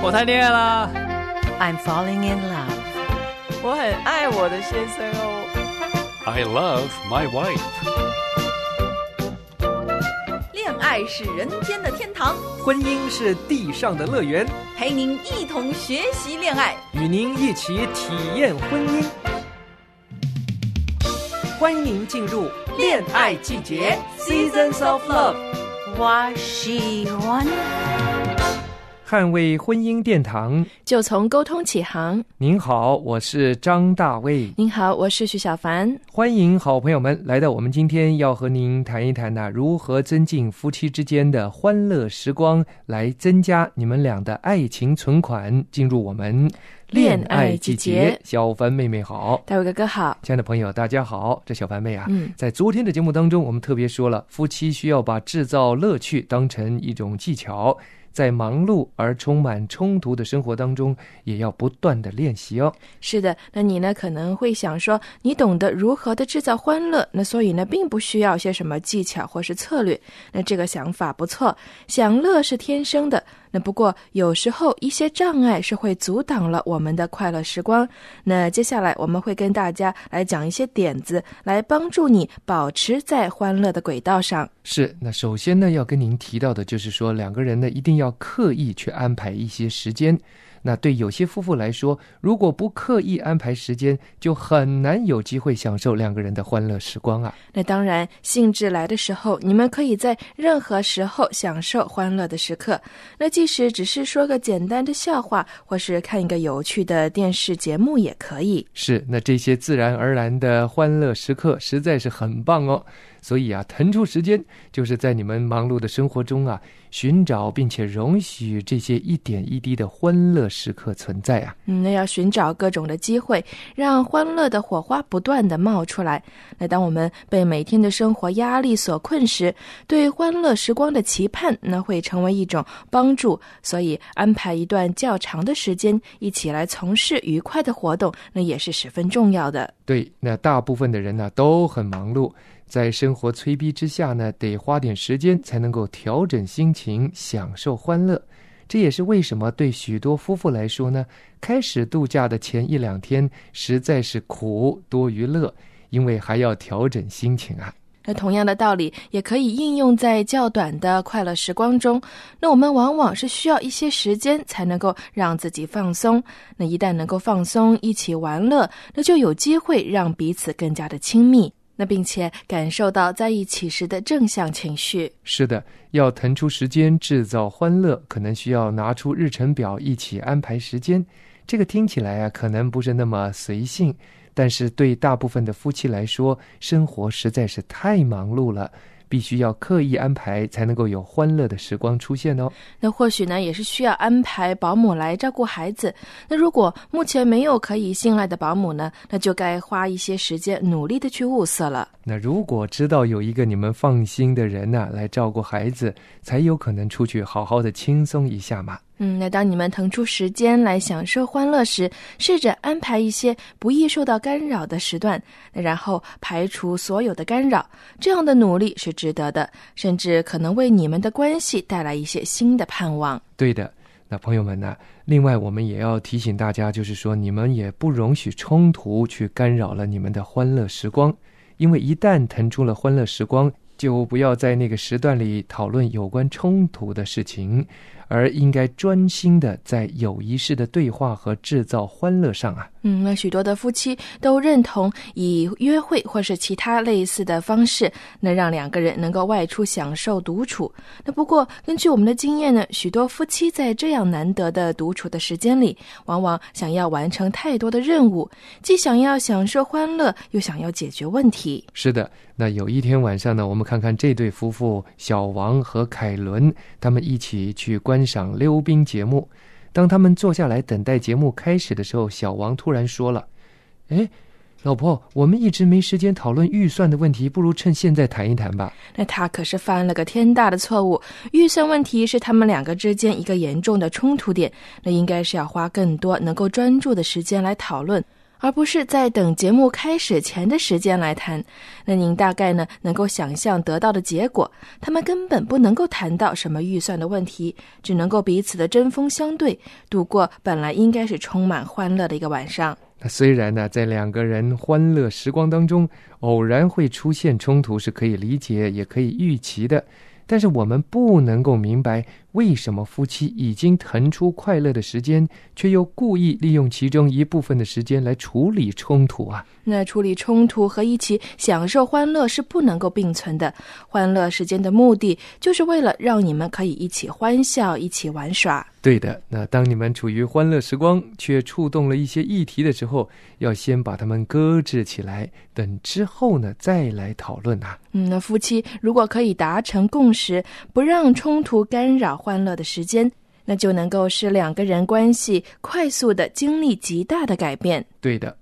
我谈恋爱啦。 I'm falling in love. 我很爱我的先生哦。 I love my wife. 恋爱是人间的天堂， 婚姻是地上的乐园， 陪您一同学习恋爱， 与您一起体验婚姻。欢迎您进入恋爱季节 Seasons of Love， 我喜欢捍卫婚姻殿堂。 就从沟通起航。 您好，我是张大卫。 您好，我是徐小凡。 欢迎好朋友们来到我们今天要和您谈一谈如何增进夫妻之间的欢乐时光，来增加你们俩的爱情存款，进入我们恋爱季节。小凡妹妹好， 大卫哥哥好， 亲爱的朋友大家好。这小凡妹啊，在昨天的节目当中，我们特别说了，夫妻需要把制造乐趣当成一种技巧，在忙碌而充满冲突的生活当中，也要不断的练习哦。 是的，那你呢可能会想说，你懂得如何的制造欢乐，那所以呢并不需要些什么技巧或是策略。那这个想法不错，享乐是天生的，那不过有时候一些障碍是会阻挡了我们的快乐时光。那接下来我们会跟大家来讲一些点子，来帮助你保持在欢乐的轨道上。 是，那首先呢要跟您提到的就是说，两个人呢一定要刻意去安排一些时间。那对有些夫妇来说，如果不刻意安排时间，就很难有机会享受两个人的欢乐时光啊。 那当然，兴致来的时候，你们可以在任何时候享受欢乐的时刻。那即使只是说个简单的笑话，或是看一个有趣的电视节目也可以。 是，那这些自然而然的欢乐时刻实在是很棒哦。所以腾出时间，就是在你们忙碌的生活中寻找并且容许这些一点一滴的欢乐时刻存在啊。 那要寻找各种的机会，让欢乐的火花不断的冒出来。那当我们被每天的生活压力所困时，对欢乐时光的期盼，那会成为一种帮助。所以安排一段较长的时间，一起来从事愉快的活动，那也是十分重要的。 对，那大部分的人都很忙碌，在生活催逼之下得花点时间才能够调整心情，享受欢乐。这也是为什么对许多夫妇来说开始度假的前一两天实在是苦多于乐，因为还要调整心情啊。 那同样的道理也可以应用在较短的快乐时光中。那我们往往是需要一些时间才能够让自己放松。那一旦能够放松，一起玩乐，那就有机会让彼此更加的亲密，那并且感受到在一起时的正向情绪。 是的，要腾出时间制造欢乐，可能需要拿出日程表一起安排时间。这个听起来可能不是那么随性，但是对大部分的夫妻来说，生活实在是太忙碌了，必须要刻意安排，才能够有欢乐的时光出现哦。 那或许也是需要安排保姆来照顾孩子。那如果目前没有可以信赖的保姆呢，那就该花一些时间努力的去物色了。 那如果知道有一个你们放心的人来照顾孩子，才有可能出去好好的轻松一下嘛。 那当你们腾出时间来享受欢乐时，试着安排一些不易受到干扰的时段，然后排除所有的干扰。这样的努力是值得的，甚至可能为你们的关系带来一些新的盼望。 对的，那朋友们另外我们也要提醒大家，就是说你们也不容许冲突去干扰了你们的欢乐时光，因为一旦腾出了欢乐时光，就不要在那个时段里讨论有关冲突的事情，而应该专心的在有仪式的对话和制造欢乐上啊。 那许多的夫妻都认同以约会或是其他类似的方式，那让两个人能够外出享受独处。那不过根据我们的经验呢，许多夫妻在这样难得的独处的时间里，往往想要完成太多的任务，既想要享受欢乐，又想要解决问题。 是的，那有一天晚上呢，我们看看这对夫妇小王和凯伦，他们一起去观赏溜冰节目。当他们坐下来等待节目开始的时候，小王突然说了：老婆，我们一直没时间讨论预算的问题，不如趁现在谈一谈吧。 那他可是犯了个天大的错误，预算问题是他们两个之间一个严重的冲突点，那应该是要花更多能够专注的时间来讨论。 而不是在等节目开始前的时间来谈。那您大概呢能够想象得到的结果，他们根本不能够谈到什么预算的问题，只能够彼此的针锋相对，度过本来应该是充满欢乐的一个晚上。 那虽然呢，在两个人欢乐时光当中，偶然会出现冲突是可以理解，也可以预期的，但是我们不能够明白为什么夫妻已经腾出快乐的时间，却又故意利用其中一部分的时间来处理冲突啊。 那处理冲突和一起享受欢乐是不能够并存的。欢乐时间的目的就是为了让你们可以一起欢笑，一起玩耍。 对的，那当你们处于欢乐时光，却触动了一些议题的时候，要先把它们搁置起来，等之后呢再来讨论啊。 那夫妻如果可以达成共识，不让冲突干扰欢乐的时间，那就能够使两个人关系快速的经历极大的改变。 对的。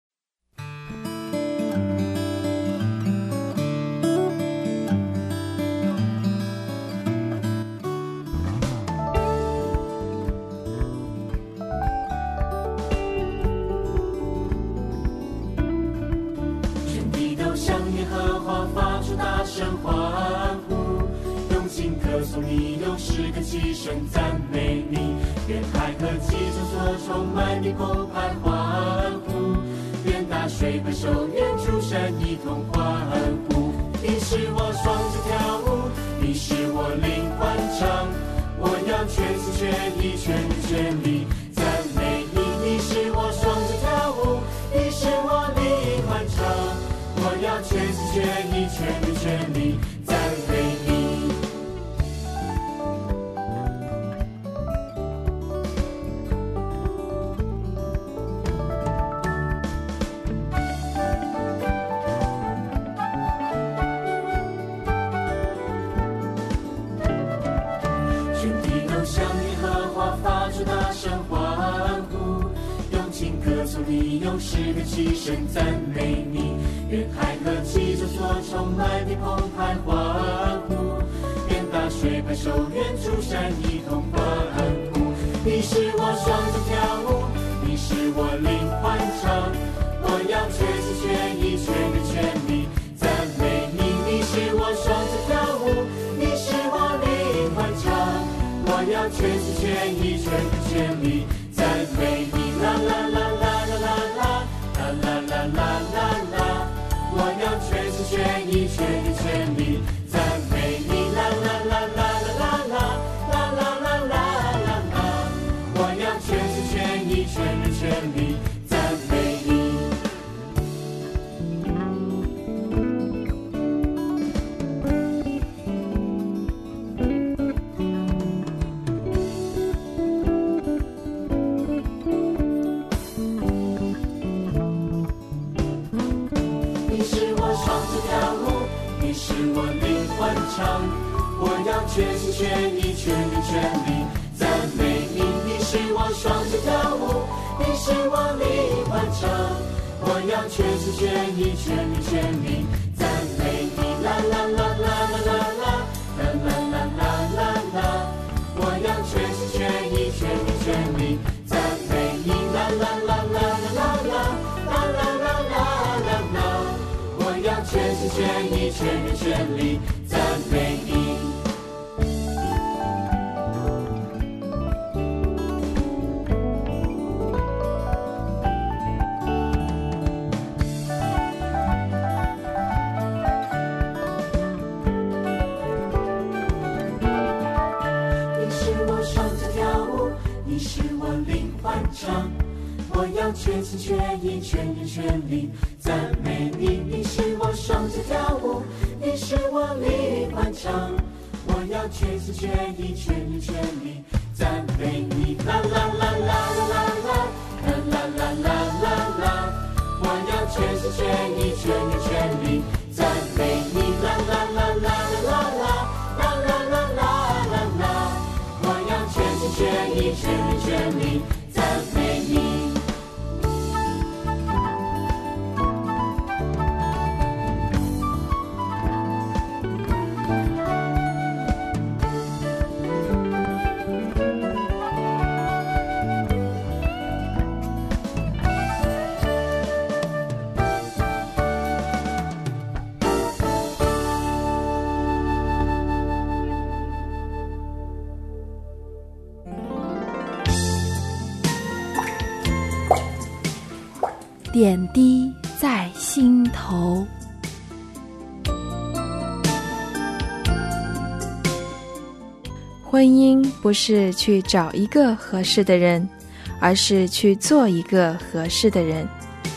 大声欢呼，用尽歌颂你，用诗歌齐声赞美你。愿海和其中所充满的澎湃欢呼，愿大水回首，愿诸山一同欢呼。你是我双脚跳舞，你是我灵欢唱，我要全心全意全人全力赞美你。你是我双脚跳舞，你是我灵欢唱，我要全心全意全人全力赞美你。全地都向耶和华发出大声欢呼，用尽歌颂你，用诗歌齐声赞美你。愿海和其中所充满的澎湃欢呼，愿大水拍手，愿诸山一同欢呼。你是我双脚跳舞，你是我灵欢唱，我要全心全意全人全力赞美你。你是我双脚跳舞，你是我灵欢唱，我要全心全意全人全力赞美你。啦啦啦啦啦啦啦啦啦啦啦啦，我要全心全意全人全力赞美你。啦啦啦啦啦啦啦啦啦啦啦啦，我要全心全意全人全力赞美你。你是我灵欢唱，我要全心全意全人全力赞美你。你是我双脚跳舞，你是我灵欢唱，我要全心全意全人全力赞美你。啦啦啦啦啦啦啦啦啦啦啦啦，我要全心全意全人全力赞美你。啦啦啦啦啦啦啦啦啦啦啦啦，我要全心全意全人全力赞美你。你是我双脚跳舞，你是我灵欢唱，我要全心全意全人全力赞美你。你是我双脚跳舞，你是我灵欢唱，我要全心全意全人全力赞美你。啦啦啦啦啦啦啦啦啦啦啦啦，我要全心全意全人全力赞美你。啦啦啦啦啦啦啦啦啦啦啦啦，我要全心全意全人全力赞美你。 点滴在心头。婚姻不是去找一个合适的人，而是去做一个合适的人。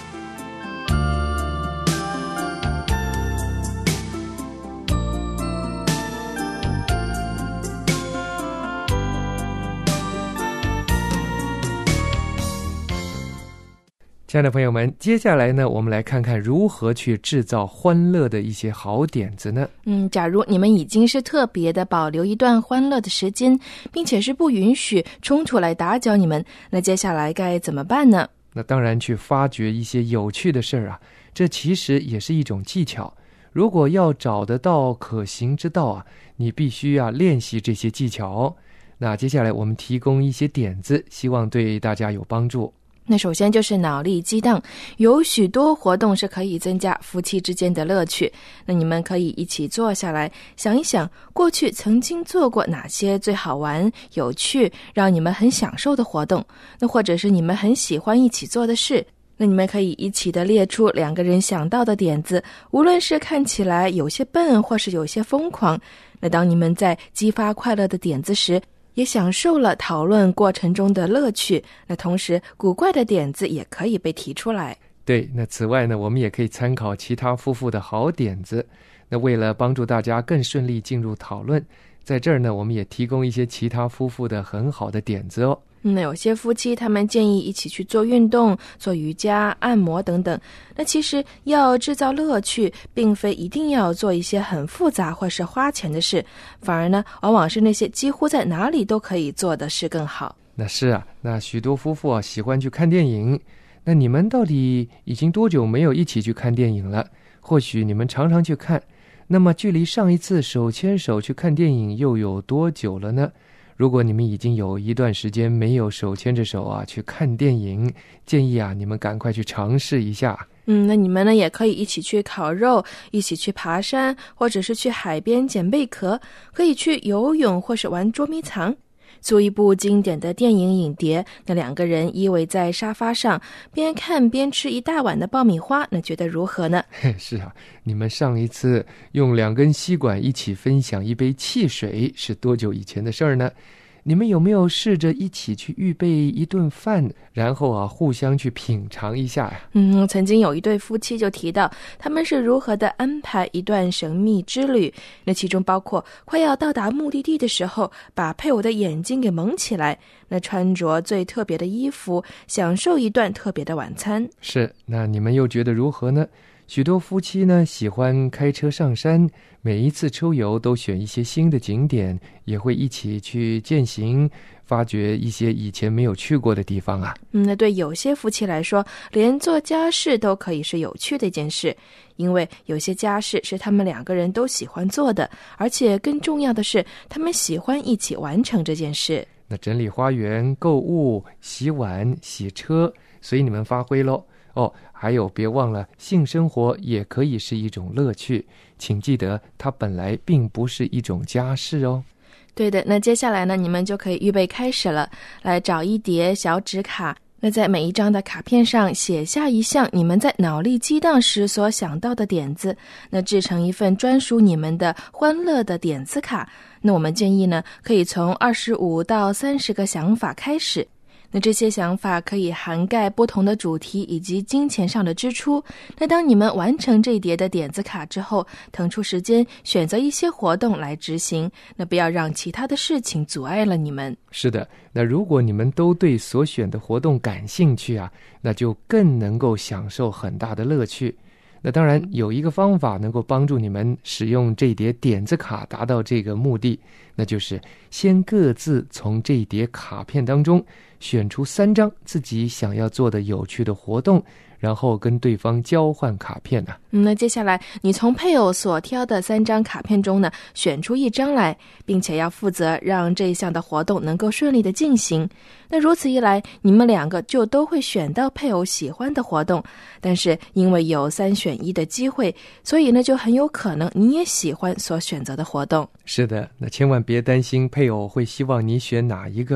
亲爱的朋友们，接下来呢，我们来看看如何去制造欢乐的一些好点子呢？ 假如你们已经是特别的保留一段欢乐的时间，并且是不允许冲突来打搅你们，那接下来该怎么办呢？ 那当然去发掘一些有趣的事儿啊，这其实也是一种技巧。如果要找得到可行之道啊，你必须练习这些技巧哦。那接下来我们提供一些点子，希望对大家有帮助。 那首先就是脑力激荡，有许多活动是可以增加夫妻之间的乐趣。那你们可以一起坐下来想一想，过去曾经做过哪些最好玩、有趣、让你们很享受的活动，那或者是你们很喜欢一起做的事。那你们可以一起的列出两个人想到的点子，无论是看起来有些笨或是有些疯狂，那当你们在激发快乐的点子时，也享受了讨论过程中的乐趣，那同时古怪的点子也可以被提出来。 对，那此外呢，我们也可以参考其他夫妇的好点子。那为了帮助大家更顺利进入讨论，在这儿呢，我们也提供一些其他夫妇的很好的点子哦。 那有些夫妻他们建议一起去做运动、做瑜伽、按摩等等。那其实要制造乐趣，并非一定要做一些很复杂或是花钱的事，反而呢，往往是那些几乎在哪里都可以做的事更好。 那是啊，那许多夫妇喜欢去看电影。那你们到底已经多久没有一起去看电影了？或许你们常常去看，那么距离上一次手牵手去看电影又有多久了呢？如果你们已经有一段时间没有手牵着手去看电影，建议你们赶快去尝试一下。 那你们呢也可以一起去烤肉，一起去爬山，或者是去海边捡贝壳，可以去游泳或是玩捉迷藏。租一部经典的电影影碟，那两个人依偎在沙发上，边看边吃一大碗的爆米花，那觉得如何呢？ 是啊，你们上一次用2根吸管一起分享一杯汽水是多久以前的事儿呢？你们有没有试着一起去预备一顿饭，然后互相去品尝一下呀？ 曾经有一对夫妻就提到他们是如何的安排一段神秘之旅，那其中包括快要到达目的地的时候，把配偶的眼睛给蒙起来，那穿着最特别的衣服，享受一段特别的晚餐。 是，那你们又觉得如何呢？许多夫妻呢喜欢开车上山，每一次出游都选一些新的景点，也会一起去践行，发掘一些以前没有去过的地方啊。 那对有些夫妻来说，连做家事都可以是有趣的一件事，因为有些家事是他们两个人都喜欢做的，而且更重要的是，他们喜欢一起完成这件事。 那整理花园、购物、洗碗、洗车，随你们发挥咯。还有别忘了，性生活也可以是一种乐趣，请记得它本来并不是一种家事哦。 对的，那接下来呢，你们就可以预备开始了，来找一叠小纸卡，那在每一张的卡片上写下一项你们在脑力激荡时所想到的点子，那制成一份专属你们的欢乐的点子卡。那我们建议呢，可以从25到30个想法开始，那这些想法可以涵盖不同的主题以及金钱上的支出。那当你们完成这一叠的点子卡之后，腾出时间选择一些活动来执行，那不要让其他的事情阻碍了你们。 是的，那如果你们都对所选的活动感兴趣那就更能够享受很大的乐趣。那当然有一个方法能够帮助你们使用这一叠点子卡达到这个目的，那就是先各自从这一叠卡片当中选出3张自己想要做的有趣的活动，然后跟对方交换卡片那接下来你从配偶所挑的3张卡片中呢，选出1张来，并且要负责让这一项的活动能够顺利的进行。那如此一来，你们2个就都会选到配偶喜欢的活动，但是因为有3选1的机会，所以呢就很有可能你也喜欢所选择的活动。 是的，那千万别担心配偶会希望你选哪一个。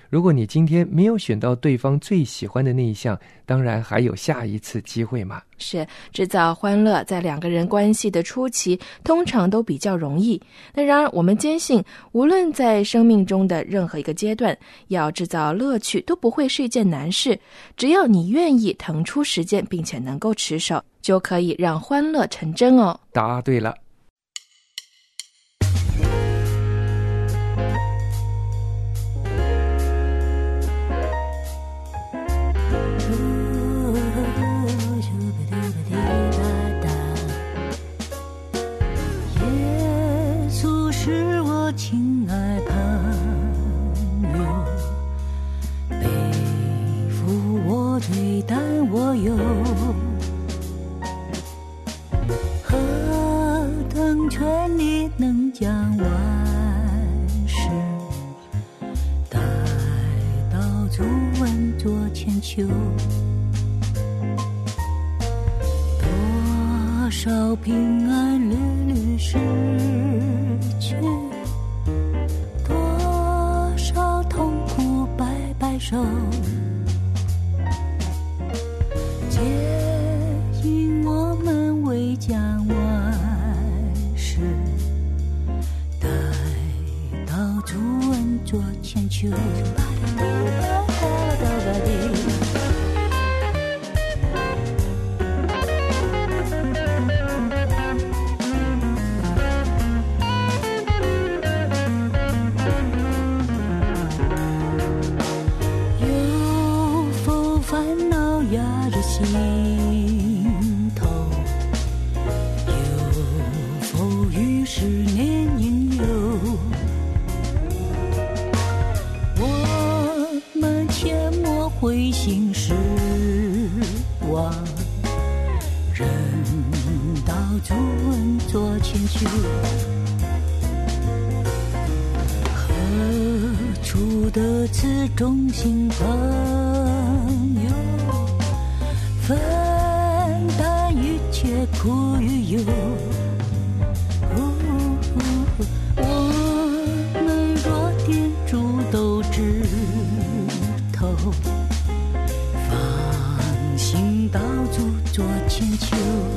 如果你今天没有选到对方最喜欢的那一项，当然还有下一次机会嘛。 是，制造欢乐在两个人关系的初期通常都比较容易。那然而我们坚信，无论在生命中的任何一个阶段，要制造乐趣都不会是一件难事。只要你愿意腾出时间，并且能够持守，就可以让欢乐成真哦。 答对了。 亲爱朋友，背负我罪担我忧，何等权力能将万事带到主稳坐千秋，多少平安屡屡失去，手皆因我们未将万事带到主稳坐千秋。心头有否与10年应有？我们切莫灰心失望，人道主稳坐千秋。何处得此忠心朋友？分担一切苦与忧，我们若点烛都枝头，放心到主坐千秋。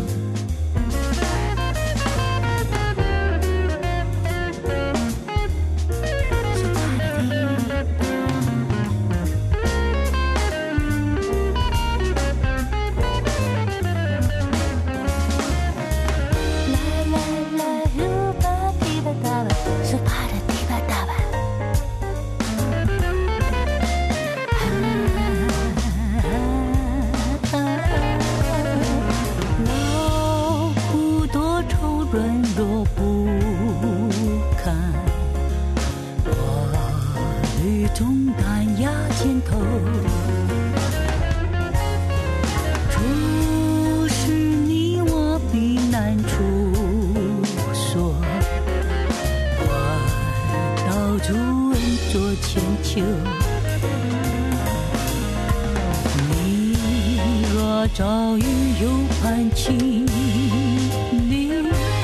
你若遭遇有盼情你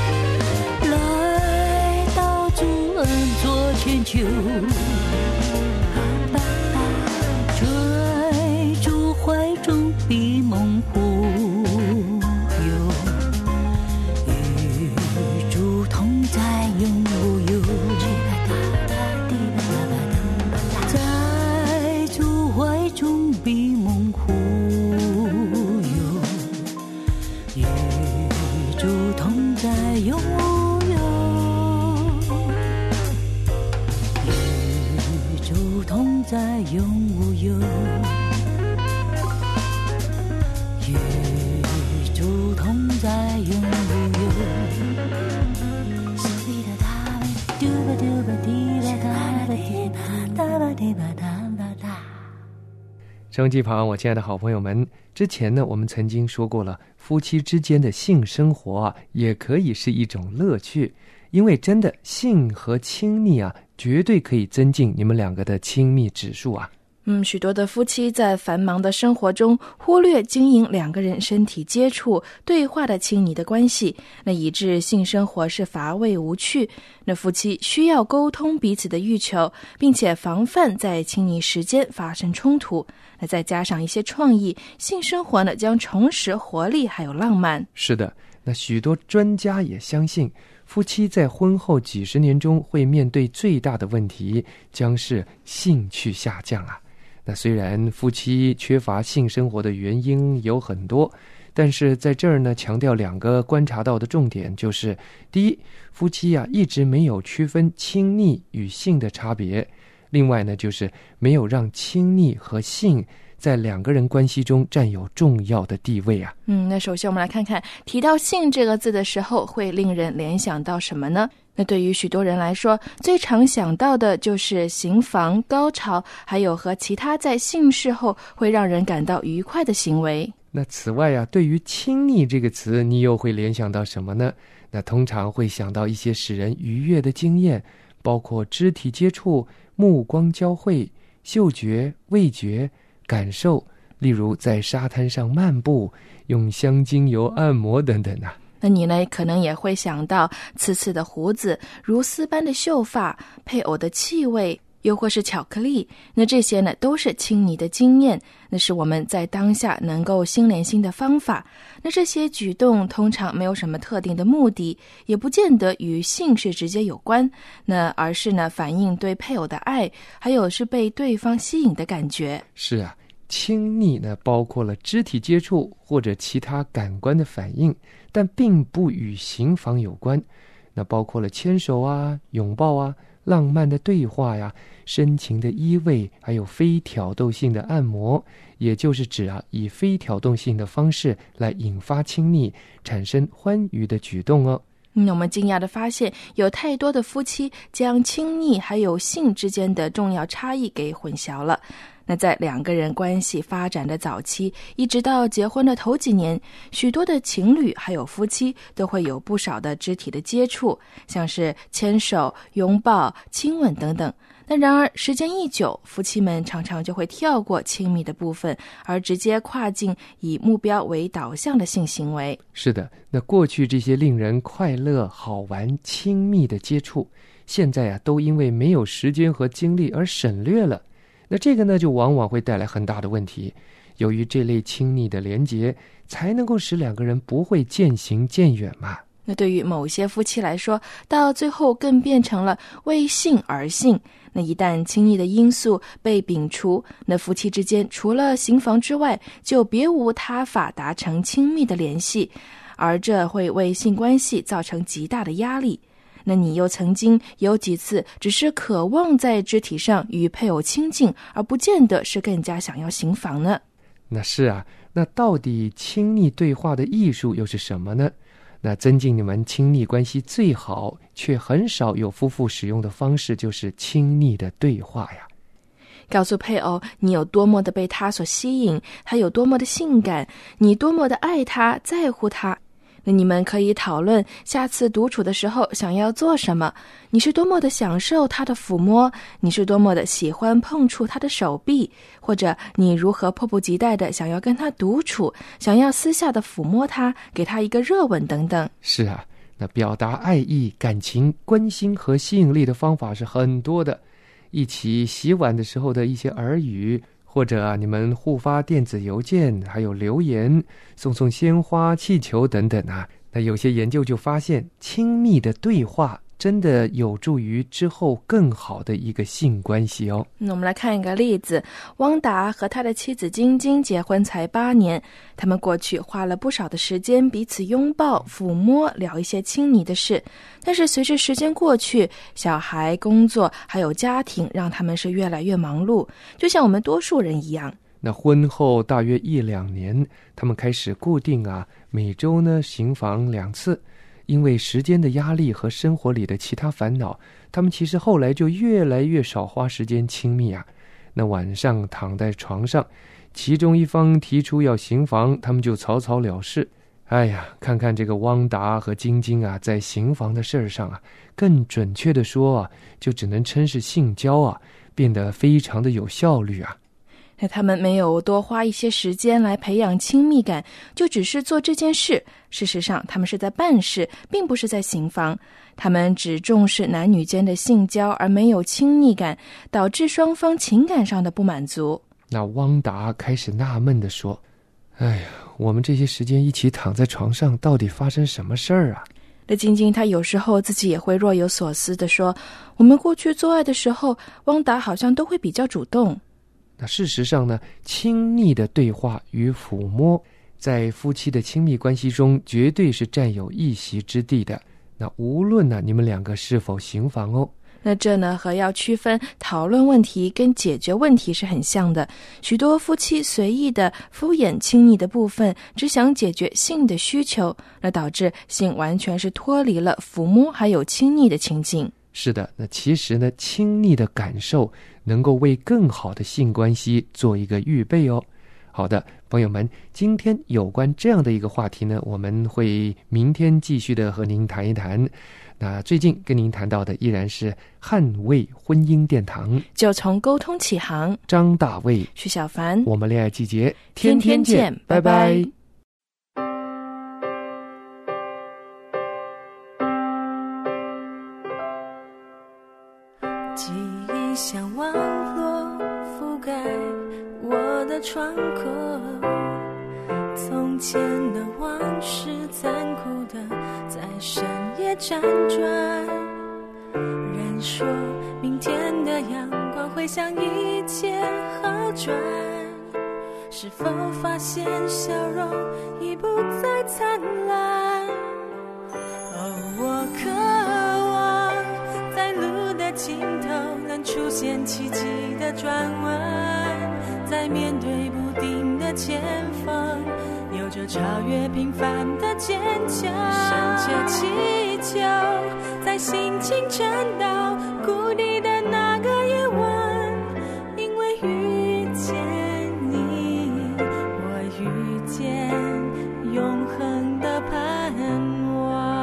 来到主恩座千秋，追逐怀中闭梦忽悠，与主同在永无忧。中闭梦忽悠，与主同在永无忧，与主同在永无忧，与主同在永无忧。 收音机旁，我亲爱的好朋友们，之前呢，我们曾经说过了，夫妻之间的性生活啊，也可以是一种乐趣，因为真的性和亲密啊，绝对可以增进你们两个的亲密指数啊。 许多的夫妻在繁忙的生活中忽略经营两个人身体接触、对话的亲昵的关系，那以致性生活是乏味无趣。那夫妻需要沟通彼此的欲求，并且防范在亲昵时间发生冲突。那再加上一些创意，性生活呢将重拾活力还有浪漫。 是的，那许多专家也相信，夫妻在婚后几十年中会面对最大的问题将是兴趣下降啊。那虽然夫妻缺乏性生活的原因有很多，但是在这儿呢，强调两个观察到的重点，就是第一，夫妻一直没有区分亲昵与性的差别；另外呢，就是没有让亲昵和性在两个人关系中占有重要的地位啊。 那首先我们来看看，提到性这个字的时候，会令人联想到什么呢？那对于许多人来说，最常想到的就是行房、高潮，还有和其他在性事后会让人感到愉快的行为。 那此外对于亲昵这个词，你又会联想到什么呢？那通常会想到一些使人愉悦的经验，包括肢体接触、目光交汇、嗅觉、味觉、感受，例如在沙滩上漫步、用香精油按摩等等啊。 那你呢，可能也会想到刺刺的胡子、如丝般的秀发、配偶的气味，又或是巧克力。那这些呢，都是亲昵的经验，那是我们在当下能够心连心的方法。那这些举动通常没有什么特定的目的，也不见得与性是直接有关，那而是呢，反映对配偶的爱，还有是被对方吸引的感觉。 是啊，亲昵呢，包括了肢体接触或者其他感官的反应，但并不与行房有关。那包括了牵手拥抱浪漫的对话深情的依偎，还有非挑逗性的按摩，也就是指以非挑动性的方式来引发亲昵，产生欢愉的举动哦。 我们惊讶地发现，有太多的夫妻将亲昵还有性之间的重要差异给混淆了。那在两个人关系发展的早期，一直到结婚的头几年，许多的情侣还有夫妻都会有不少的肢体的接触，像是牵手、拥抱、亲吻等等。那然而时间一久，夫妻们常常就会跳过亲密的部分，而直接跨进以目标为导向的性行为。 是的，那过去这些令人快乐、好玩、亲密的接触，现在都因为没有时间和精力而省略了。那这个呢，就往往会带来很大的问题。由于这类亲昵的连结，才能够使两个人不会渐行渐远嘛。 那对于某些夫妻来说，到最后更变成了为性而性。那一旦亲昵的因素被摒除，那夫妻之间除了行房之外，就别无他法达成亲密的联系，而这会为性关系造成极大的压力。那你又曾经有几次只是渴望在肢体上与配偶亲近，而不见得是更加想要行房呢？ 那是啊，那到底亲昵对话的艺术又是什么呢？那增进你们亲昵关系最好却很少有夫妇使用的方式，就是亲昵的对话呀。 告诉配偶你有多么的被他所吸引，他有多么的性感，你多么的爱他、在乎他。那你们可以讨论下次独处的时候想要做什么，你是多么的享受他的抚摸，你是多么的喜欢碰触他的手臂，或者你如何迫不及待的想要跟他独处，想要私下的抚摸他，给他一个热吻等等。 是啊，那表达爱意、感情、关心和吸引力的方法是很多的。一起洗碗的时候的一些耳语，或者你们互发电子邮件，还有留言，送鲜花、气球等等那有些研究就发现，亲密的对话真的有助于之后更好的一个性关系哦。 那我们来看一个例子，汪达和他的妻子晶晶结婚才8年，他们过去花了不少的时间彼此拥抱、抚摸，聊一些亲昵的事。但是随着时间过去，小孩、工作还有家庭让他们是越来越忙碌，就像我们多数人一样。 那婚后大约1-2年，他们开始固定每周呢行房2次。因为时间的压力和生活里的其他烦恼，他们其实后来就越来越少花时间亲密那晚上躺在床上，其中一方提出要行房，他们就草草了事。哎呀，看看这个汪达和晶晶在行房的事儿上更准确的说就只能称是性交变得非常的有效率他们没有多花一些时间来培养亲密感，就只是做这件事。事实上，他们是在办事，并不是在行房。他们只重视男女间的性交，而没有亲昵感，导致双方情感上的不满足。 那汪达开始纳闷地说：哎呀，我们这些时间一起躺在床上，到底发生什么事儿啊？ 那晶晶她有时候自己也会若有所思地说，我们过去做爱的时候，汪达好像都会比较主动。 那事实上呢，亲昵的对话与抚摸在夫妻的亲密关系中绝对是占有一席之地的。那无论呢你们两个是否行房哦。 那这呢和要区分讨论问题跟解决问题是很像的。许多夫妻随意的敷衍亲昵的部分，只想解决性的需求，那导致性完全是脱离了抚摸还有亲昵的情境。 是的，那其实呢，亲昵的感受能够为更好的性关系做一个预备哦。好的，朋友们，今天有关这样的一个话题呢，我们会明天继续的和您谈一谈。那最近跟您谈到的依然是捍卫婚姻殿堂， 就从沟通起航。 张大卫、 徐小凡， 我们恋爱季节天天见，拜拜。 记忆像网络覆盖我的窗口，从前的往事残酷的在深夜辗转，人说明天的阳光会向一切好转，是否发现笑容已不再灿烂？我渴望在路的尽头能出现奇迹的转弯，在面对不定的前方，有着超越平凡的坚强，向着祈求，在心情沉到谷底的那个夜晚，因为遇见你，我遇见永恒的盼望。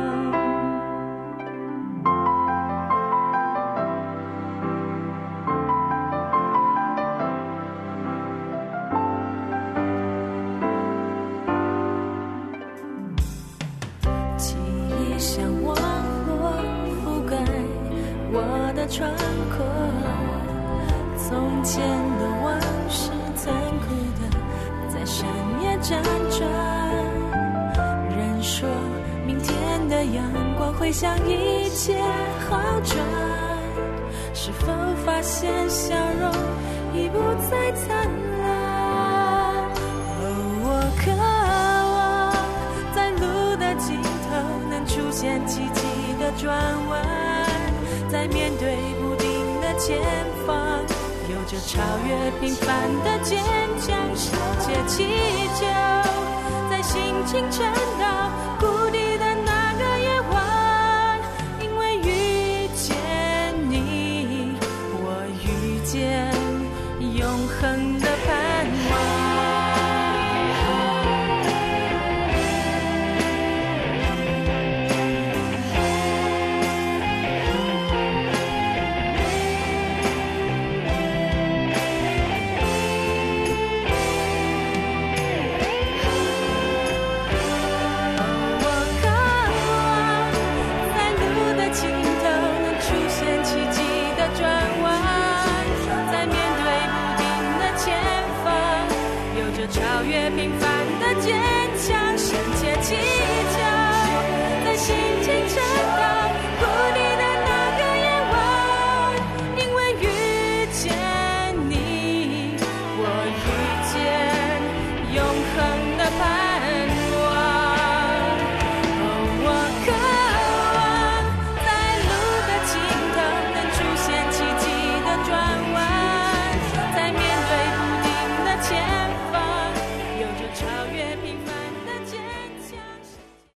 像网络覆盖我的窗口，从前的往事残酷的在深夜辗转，人说明天的阳光会向一切好转，是否发现笑容已不再灿烂？我渴望在路的尽头能出现奇迹的转弯，在面对不定的前方，有着超越平凡的坚强，世界祈求，在心情沉到谷底的那个夜晚，因为遇见你，我遇见永恒的盼望。超越平凡